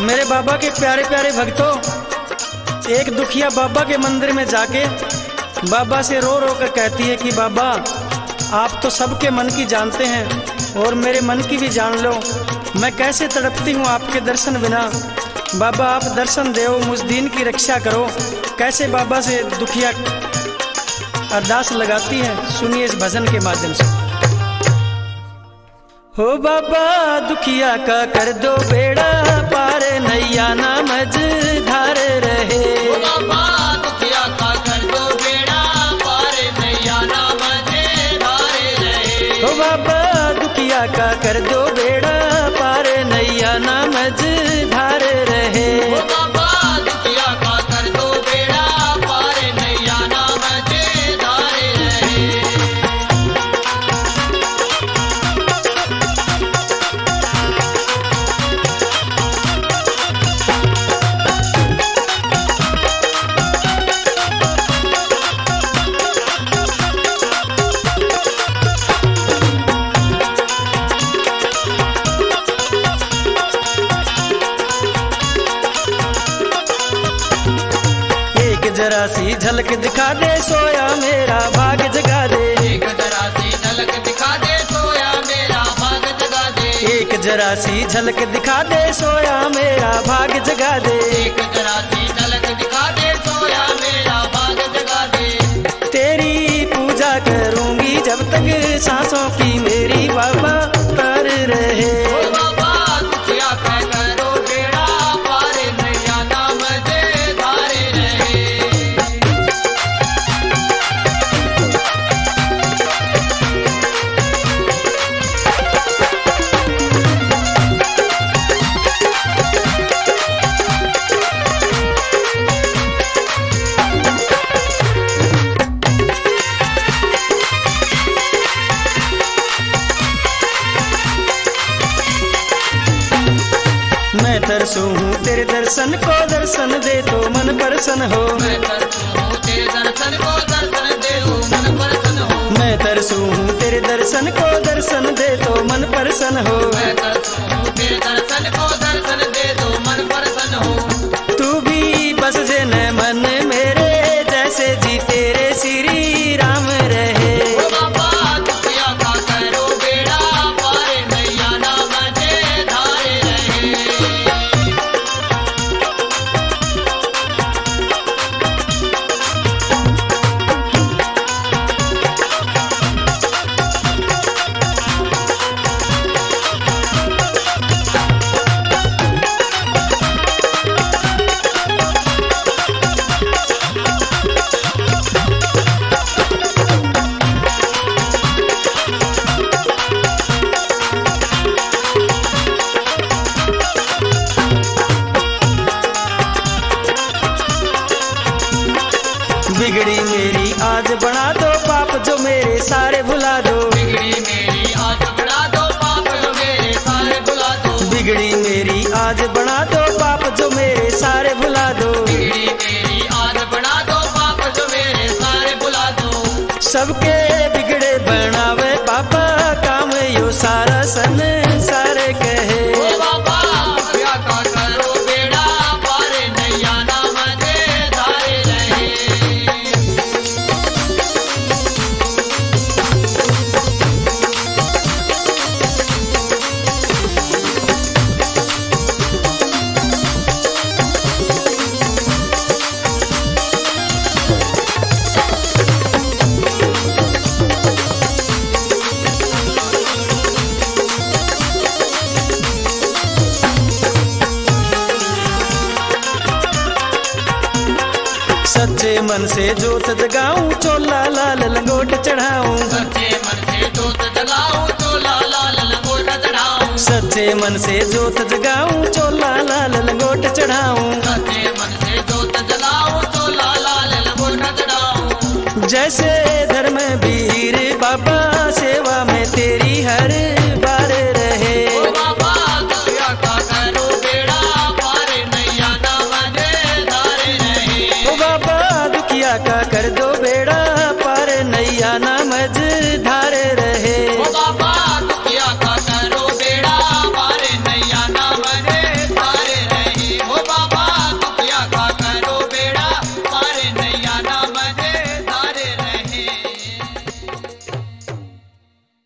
मेरे बाबा के प्यारे प्यारे भक्तों, एक दुखिया बाबा के मंदिर में जाके बाबा से रो रो कर कहती है कि बाबा आप तो सबके मन की जानते हैं और मेरे मन की भी जान लो, मैं कैसे तड़पती हूँ आपके दर्शन बिना। बाबा आप दर्शन दो, मुझ दीन की रक्षा करो। कैसे बाबा से दुखिया अरदास लगाती है, सुनिए इस भजन के माध्यम से। हो बाबा दुखिया का कर दो बेड़ा पार, नैया ना मझधार रहे। हो बाबा दुखिया का कर दो बेड़ा पार, नैया ना मझधार रहे। हो बाबा दुखिया का कर दो बेड़ा पार, नैया ना मझधार रहे। हो बाबा दुखिया का कर दो बेड़ा पार, नैया ना मझधार रहे। जरा सी झलक दिखा दे, सोया मेरा भाग जगा दे। एक जरा सी झलक दिखा दे, सोया मेरा भाग जगा दे। एक जरा सी झलक दिखा दे, सोया मेरा भाग जगा दे। एक जरा सी झलक दिखा दे, सोया मेरा भाग जगा दे। तेरी पूजा करूंगी जब तक सांसों की मेरी बाबा पर रहे। हो बाबा दुखिया का करो बेड़ा पार, नैया ना मझधार रहे। मैं तरसू हूँ तेरे दर्शन को, दर्शन दे तो मन प्रसन्न हो। मैं तरसू हूँ तेरे दर्शन को, दर्शन दे तो मन प्रसन्न हो। मैं तरसू हूँ तेरे दर्शन को, दर्शन दे तो मन प्रसन्न हो। मैं तरसू हूँ तेरे दर्शन को, दर्शन दे तो मन प्रसन्न हो। तू भी बस जे न मन मेरे, जैसे जी तेरे श्री राम रहे। हो बाबा दुखिया का करो बेड़ा पार, नैया ना मझधार रहे। बिगड़ी मेरी आज बना दो, पाप जो मेरे सारे भुला दो। बिगड़ी मेरी आज बना दो, पाप जो मेरे सारे भुला दो। बिगड़ी मेरी आज बना दो, पाप जो मेरे सारे भुला दो। बिगड़ी मेरी आज बना दो, पाप जो मेरे सारे भुला दो। सबके बिगड़े बनावे पापा, काम यो सारा संसार कहे। हो बाबा दुखिया का करो बेड़ा पार, नैया ना मझधार रहे। सच्चे मन से जोत जगाऊं, चोला लाल लंगोट चढ़ाऊं। सच्चे मन से जोत जलाऊं, चोला लाल लंगोट चढ़ाऊं। सच्चे मन से जोत जगाऊं, चोला लाल लंगोट चढ़ाऊं। सच्चे मन से जोत जलाऊं, चोला लाल लंगोट चढ़ाऊं। जैसे धर्म वीर बाबा, सेवा में तेरी हर बार रहे। हो बाबा दुखिया का करो बेड़ा पार, नैया ना मझधार रहे। ओ बाबा दुखिया का कर दो